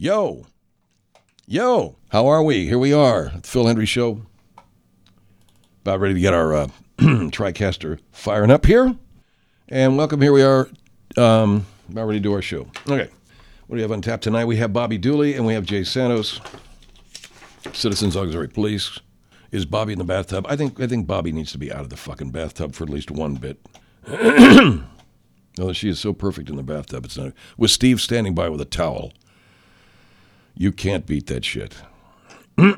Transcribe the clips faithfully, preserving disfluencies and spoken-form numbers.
Yo. Yo. How are we? Here we are at the Phil Hendrie Show. About ready to get our uh, TriCaster firing up here. And welcome. Here we are. Um, about ready to do our show. Okay. What do we have on tap tonight? We have Bobby Dooley and we have Jay Santos. Citizens Auxiliary Police. Is Bobby in the bathtub? I think I think Bobby needs to be out of the fucking bathtub for at least one bit. Although she is so perfect in the bathtub. It's not. With Steve standing by with a towel. You can't beat that shit. Hey,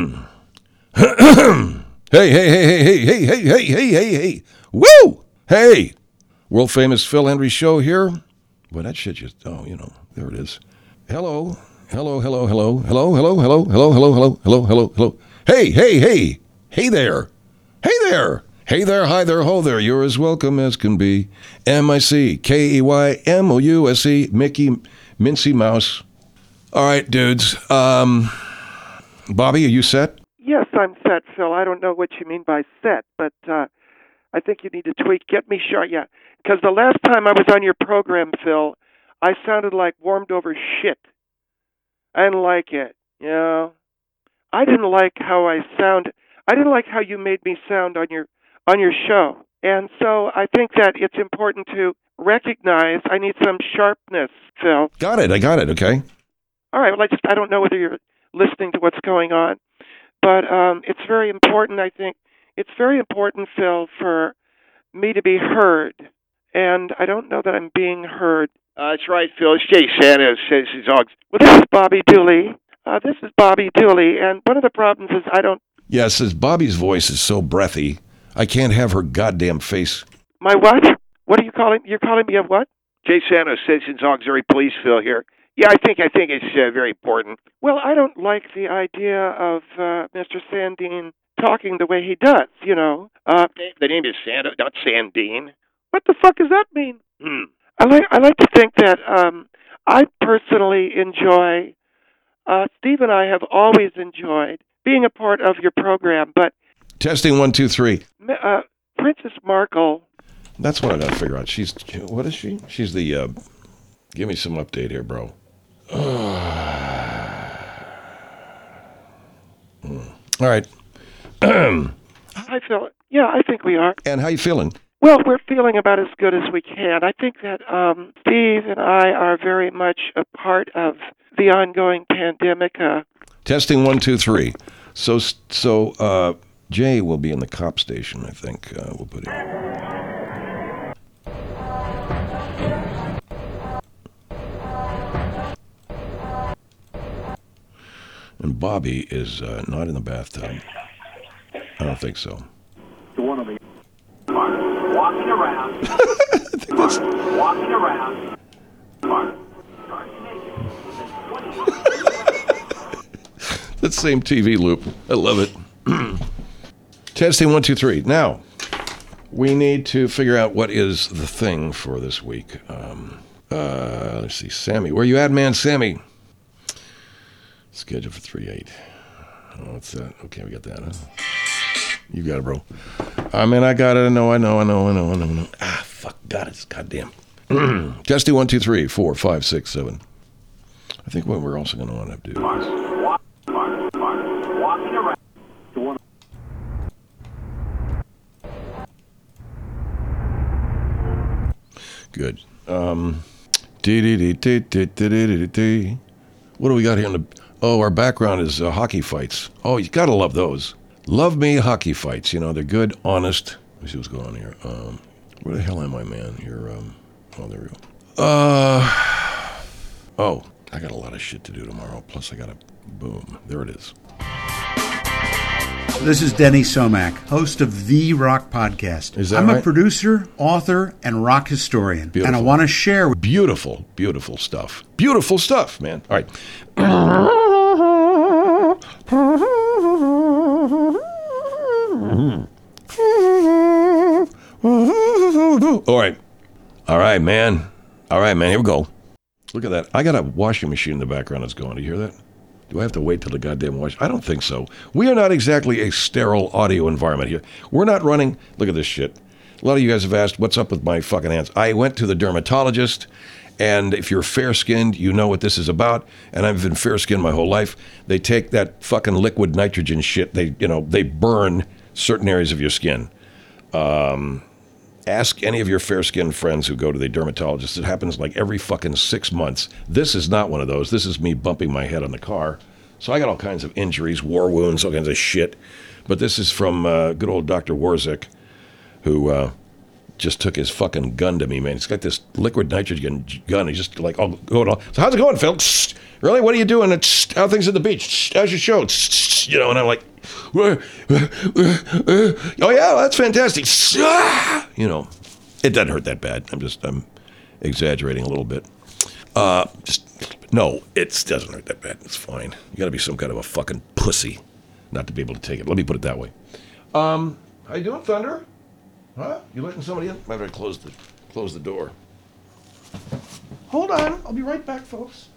hey, hey, hey, hey, hey, hey, hey, hey, hey, hey. Woo! Hey! World famous Phil Hendrie Show here. Boy, that shit just, oh, you know, there it is. Hello. Hello, hello, hello, hello, hello, hello, hello, hello, hello, hello, hello, hello. Hey, hey, hey. Hey there. Hey there. Hey there, hi there, ho there. You're as welcome as can be. M I C K E Y M O U S E, Mickey Mincy Mouse. All right, dudes. Um, Bobby, are you set? Yes, I'm set, Phil. I don't know what you mean by set, but uh, I think you need to tweak. Get me sure, yeah. Because the last time I was on your program, Phil, I sounded like warmed over shit. I didn't like it, you know. I didn't like how I sound. I didn't like how you made me sound on your on your show. And so I think that it's important to recognize I need some sharpness, Phil. Got it. I got it. Okay. All right. Well, I just I don't know whether you're listening to what's going on, but um, it's very important. I think it's very important, Phil, for me to be heard, and I don't know that I'm being heard. Uh, that's right, Phil. It's Jay Santos. Citizens Auxiliary. Well, this is Bobby Dooley. Uh, this is Bobby Dooley, and one of the problems is I don't... Yes, as Bobby's voice is so breathy, I can't have her goddamn face. My what? What are you calling? You're calling me a what? Jay Santos, Citizens Auxiliary Police, Phil here. Yeah, I think I think it's uh, very important. Well, I don't like the idea of uh, Mister Sandine talking the way he does, you know. Uh, the name is Santos, not Sandine. What the fuck does that mean? Hmm. I like I like to think that um, I personally enjoy... Uh, Steve and I have always enjoyed being a part of your program, but... Testing one, two, three. Uh, Princess Markle... That's what I got to figure out. She's... What is she? She's the... Uh, give me some update here, bro. mm. All right. I feel... Yeah, I think we are. And how you feeling? Well, we're feeling about as good as we can. I think that um, Steve and I are very much a part of the ongoing pandemic. Uh, Testing one, two, three. So, so uh, Jay will be in the cop station, I think. Uh, we'll put him. And Bobby is uh, not in the bathtub. I don't think so. The one of me. Walking around. I think that's... Walking around. That same T V loop. I love it. Testing one, two, three. Now, we need to figure out what is the thing for this week. Um, uh, let's see. Sammy. Where you at, man? Sammy. Scheduled for three eight. Oh, what's that? Okay, we got that, huh? You got it, bro. I mean, I got it. I know, I know, I know, I know, I know. I know. Ah, fuck. Got it. Goddamn. Testing one, two, three, four, five, six, seven. I think what we're also going to want to do is... Walking around. The one. Good. Um... What do we got here in the... Oh, our background is uh, hockey fights. Oh, you got to love those. Love me hockey fights. You know, they're good, honest. Let me see what's going on here. Um, where the hell am I, man? Here, um... Oh, there we go. Uh... Oh, I got a lot of shit to do tomorrow. Plus, I got to... Boom. There it is. This is Denny Somack, host of The Rock Podcast. Is that I'm right? a producer, author, and rock historian. Beautiful. And I want to share with Beautiful, beautiful stuff. Beautiful stuff, man. All right. All right. All right, man. All right, man. Here we go. Look at that. I got a washing machine in the background that's going. Do you hear that? Do I have to wait till the goddamn wash? I don't think so. We are not exactly a sterile audio environment here. We're not running... Look at this shit. A lot of you guys have asked, what's up with my fucking hands? I went to the dermatologist, And if you're fair-skinned, you know what this is about. And I've been fair-skinned my whole life. They take that fucking liquid nitrogen shit. They, you know, they burn certain areas of your skin. Um, ask any of your fair-skinned friends who go to the dermatologist. It happens like every fucking six months. This is not one of those. This is me bumping my head on the car. So I got all kinds of injuries, war wounds, all kinds of shit. But this is from uh, good old Doctor Warzik, who... Uh, just took his fucking gun to me, man. He's got this liquid nitrogen gun. He's just like, oh, going on. So how's it going, Phil? Really? What are you doing? How are things at the beach? How's your show? You know, and I'm like, oh yeah, that's fantastic. You know, it doesn't hurt that bad. I'm just, I'm exaggerating a little bit. Uh, just, no, it doesn't hurt that bad. It's fine. You got to be some kind of a fucking pussy not to be able to take it. Let me put it that way. Um, how you doing, Thunder? Huh? You letting somebody in? I better close the close the door. Hold on. I'll be right back, folks.